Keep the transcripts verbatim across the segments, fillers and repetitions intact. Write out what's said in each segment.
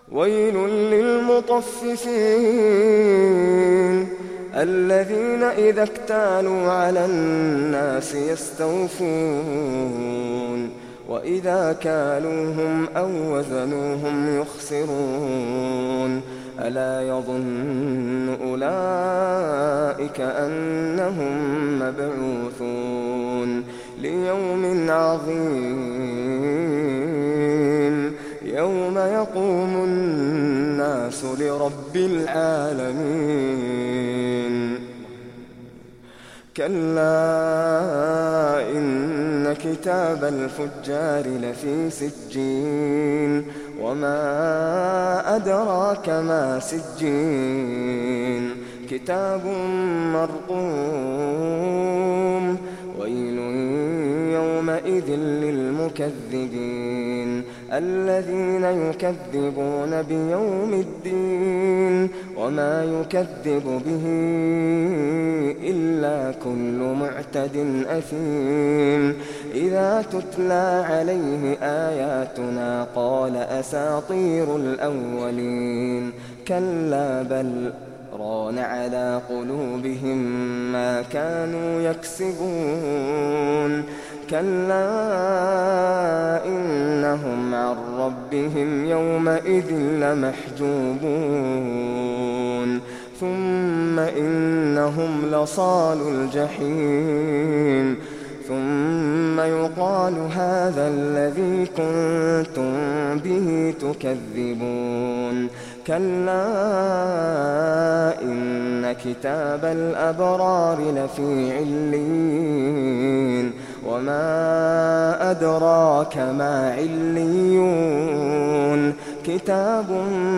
ويل للمطففين الذين إذا اكتالوا على الناس يستوفون وإذا كالوهم أو وزنوهم يخسرون ألا يظن أولئك أنهم مبعوثون ليوم عظيم يوم يقوم الناس لرب العالمين كلا إن كتاب الفجار لفي سجين وما أدراك ما سجين كتاب مرقوم ويل يومئذ للمكذبين الذين يكذبون بيوم الدين وما يكذب به إلا كل معتد أثيم إذا تتلى عليه آياتنا قال أساطير الأولين كلا بل ران على قلوبهم ما كانوا يكسبون كلا إنهم عن ربهم يومئذ لمحجوبون ثم إنهم لصالو الجحيم ثم يقال هذا الذي كنتم به تكذبون كلا إن كتاب الأبرار لفي عليين وما أدراك ما عليون كتاب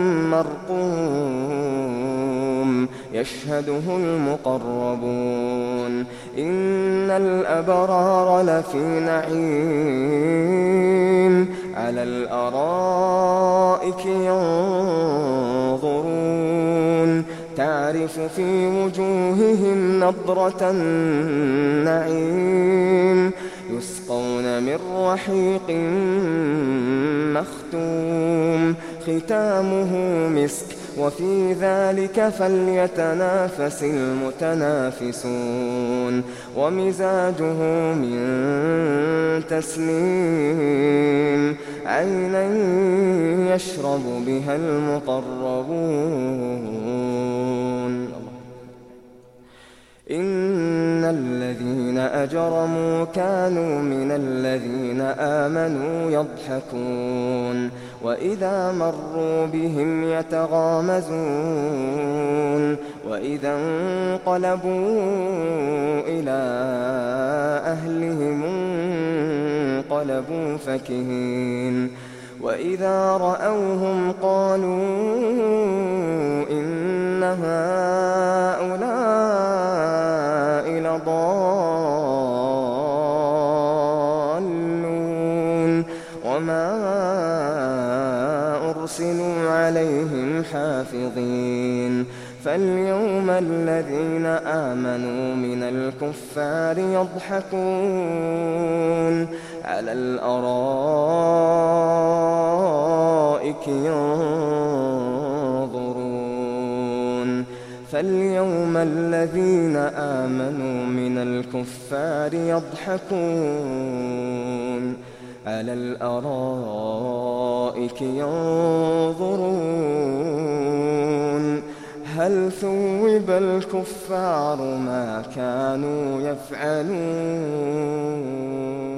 مرقوم يشهده المقربون إن الأبرار لفي نعيم على الأرائك ينظرون تعرف في وجوههم نضرة النعيم يسقون من رحيق مختوم ختامه مسك وفي ذلك فليتنافس المتنافسون ومزاجه من تسنيم عينا يشرب بها المقربون إن الذين أجرموا كانوا من الذين آمنوا يضحكون وإذا مروا بهم يتغامزون وإذا انقلبوا إلى أهلهم انقلبوا فكهين وإذا رأوهم قالوا إن هؤلاء لضالون وما أرسلوا عليهم حافظين فاليوم الذين آمنوا من الكفار يضحكون على الأرائك ينظرون فاليوم الذين آمنوا من الكفار يضحكون على الأرائك ينظرون هل ثوب الكفار ما كانوا يفعلون